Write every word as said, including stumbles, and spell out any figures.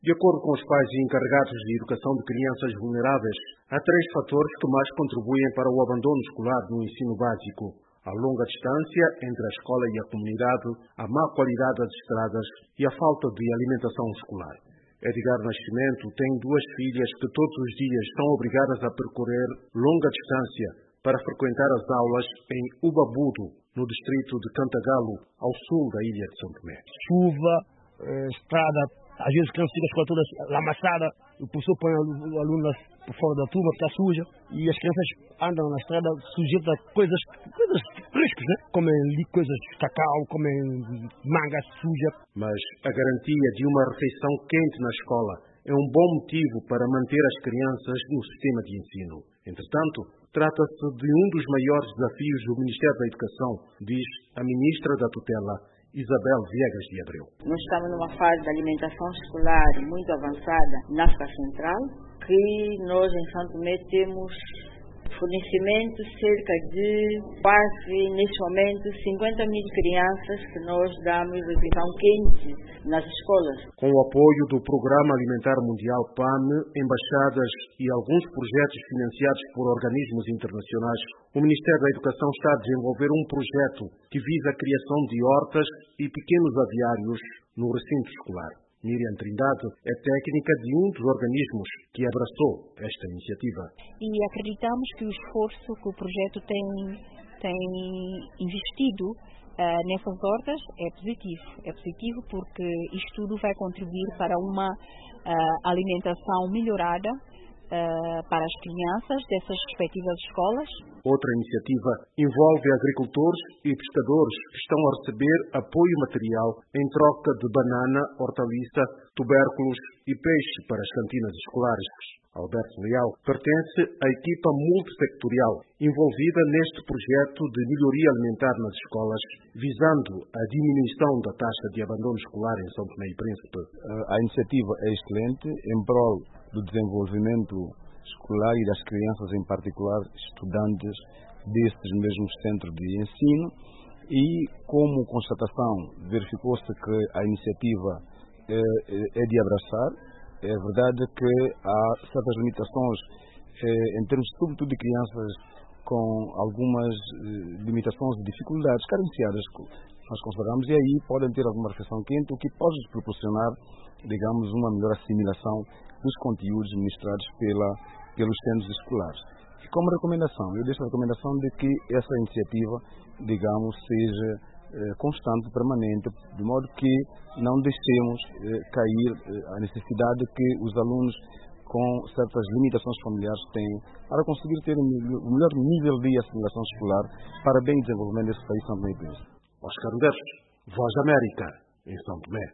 De acordo com os pais e encarregados de educação de crianças vulneráveis, há três fatores que mais contribuem para o abandono escolar no ensino básico: a longa distância entre a escola e a comunidade, a má qualidade das estradas e a falta de alimentação escolar. Edgar Nascimento tem duas filhas que todos os dias são obrigadas a percorrer longa distância para frequentar as aulas em Ubabudo, no distrito de Cantagalo, ao sul da ilha de São Tomé. Chuva, eh, estrada, às vezes crianças ficam a escola toda lamaçada, o professor põe o aluno por fora da turma, está suja, e as crianças andam na estrada sujeitas a coisas, coisas frescas, né? Comem coisas de cacau, comem manga suja. Mas a garantia de uma refeição quente na escola é um bom motivo para manter as crianças no sistema de ensino. Entretanto, trata-se de um dos maiores desafios do Ministério da Educação, diz a ministra da tutela, Isabel Viegas de Abreu. Nós estamos numa fase de alimentação escolar muito avançada na África Central, que nós em São Tomé temos fornecimento cerca de quase, neste momento, cinquenta mil crianças que nós damos refeição quente nas escolas. Com o apoio do Programa Alimentar Mundial P A M, embaixadas e alguns projetos financiados por organismos internacionais, o Ministério da Educação está a desenvolver um projeto que visa a criação de hortas e pequenos aviários no recinto escolar. Miriam Trindade é técnica de um dos organismos que abraçou esta iniciativa. E acreditamos que o esforço que o projeto tem, tem investido uh, nessas hortas é positivo. É positivo porque isto tudo vai contribuir para uma uh, alimentação melhorada Uh, para as crianças dessas respectivas escolas. Outra iniciativa envolve agricultores e pescadores que estão a receber apoio material em troca de banana, hortaliça, tubérculos e peixe para as cantinas escolares. Alberto Leal pertence à equipa multissectorial envolvida neste projeto de melhoria alimentar nas escolas, visando a diminuição da taxa de abandono escolar em São Tomé e Príncipe. A iniciativa é excelente em prol do desenvolvimento escolar e das crianças, em particular estudantes destes mesmos centros de ensino, e como constatação verificou-se que a iniciativa é, é de abraçar. É verdade que há certas limitações eh, em termos sobretudo de crianças com algumas eh, limitações e dificuldades carenciadas que nós consideramos, e aí podem ter alguma refeição quente, o que pode proporcionar, digamos, uma melhor assimilação dos conteúdos ministrados pela, pelos centros escolares. E como recomendação, eu deixo a recomendação de que essa iniciativa, digamos, seja constante, permanente, de modo que não deixemos eh, cair eh, a necessidade que os alunos com certas limitações familiares têm para conseguir ter o melhor nível de assimilação escolar para bem desenvolvimento desse país São Tomé e Príncipe. Oscar Medeiros, Voz da América, em São Tomé.